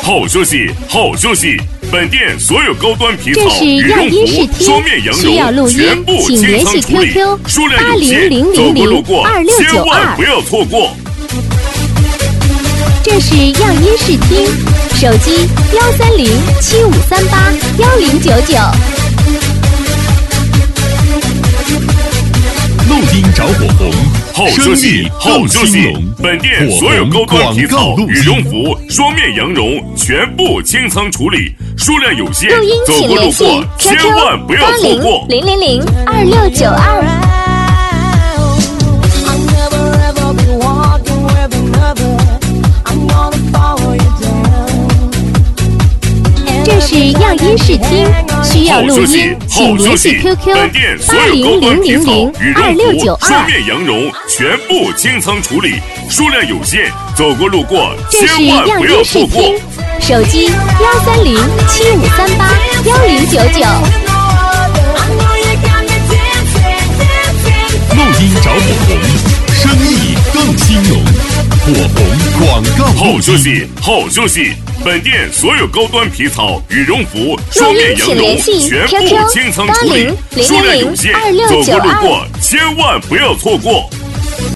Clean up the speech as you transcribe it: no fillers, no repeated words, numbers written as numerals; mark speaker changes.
Speaker 1: 好休息，好休息。本店所有高端皮草、羽绒服、双面羊绒全部清仓处理，数量有限，走过路过千万不要错过。
Speaker 2: 这是样音视听，手机13075381099。
Speaker 3: 录音着火红，
Speaker 1: 好休息，好休息。本店所有高端皮草、羽绒服、双面羊绒全部清仓处理，数量有限，走过路过千万不要错过。
Speaker 2: 0002692。这是样音视听，需要录音，请联系 QQ 80002692。
Speaker 1: 双面羊绒全部清仓处理，数量有限，走过路过
Speaker 2: 这是
Speaker 1: 千万不要错过。
Speaker 2: 手机13075381099。
Speaker 3: 录音着火红，生意更兴隆。火红广告
Speaker 1: 好休息，好休息。本店所有高端皮草、羽绒服、双面羊绒全部清仓处理，数量有限，走过路过千万不要错过。